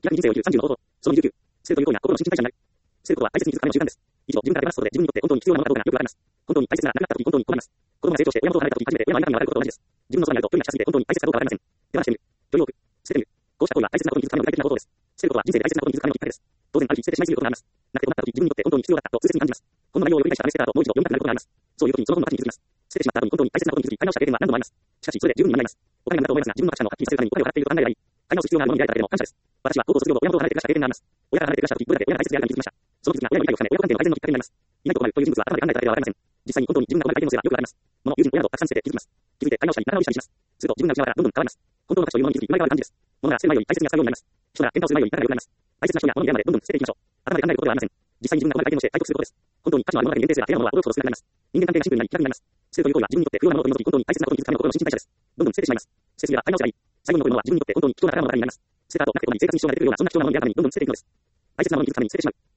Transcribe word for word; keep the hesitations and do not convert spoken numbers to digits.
逆に人生を生きるさんじゅうの方法。そのにじゅうきゅう。捨てるという行為が心の新陳代謝になる。捨てることは大切に気づくための習慣です。以上、自分から手放すことで自分にとって本当に必要なものかどうかがよくわかります。本当に大切な亡くなった時に本当に困ります。子供が成長して親元を離れた時初めて親の痛みがわかることと同じです。自分のそばにあると距離が近すぎて本当に大切かどうかわかりません。手放してみる。より多く。捨ててみる。こうした行為は大切なことに気づくための具体的な方法です。捨てることは人生で大切なことに気づくためのきっかけです。当然ある日捨ててしまいすぎることがあります。なくて困った時自分にとって本当に必要だったと痛切に感じます。この内容を読み返したため捨てた後もう一度読みたくなることがあります。そういう時にその本の価値に気づきます。捨ててしまった後に本当に大切なことに気づき買い直した経験は何度もあります。しかしそれで十分になります。お金が無駄と思いますが自分の価値観をはっきりさせるためにお金を払っていると考えればいい。買い直す必要があるものに出会えただけでも感謝です。私は高校卒業後親元を離れて暮らした経験があります。親から離れて暮らした時どれだけ親が大切であるかに気づきました。その気づきが親の理解を深め親子関係の改善のきっかけになります。いないことがあるという人物は頭で考えただけではわかりません。実際に本当に自分がこれだけのせいがよくわかります。物、友人、親などたくさん捨てて気づきます。気づいて買い直したり仲直りしたりします。すると自分が内側からどんどん変わります。本当の価値というものに気づき生まれ変わる感じです。物が捨てる前より大切に扱うようになります。人が喧嘩をする前より仲が良くなります。大切な人や物の嫌までどんどん捨てていきましょう。頭で考えることではありません。実際に自分がこれだけのせいを体得することです。本当に価値のあるものだけに限定すれば嫌なものは驚くほど少なくなります。人間関係がシンプルになり気楽になります。捨てるという行為は自分にとって不要なものを取り除き本当に大切なことに気づくための心の新陳代謝です。どんどん捨ててしまいます。捨てすぎは買い直せばいい。最後の残りのものは自分にとって本当に貴重な宝物になります。捨てた後なくてもいい生活に支障が出てくるようなそんな貴重なものに出会うためにどんどん捨てていくのです。大切なものに気づくために捨ててしまう。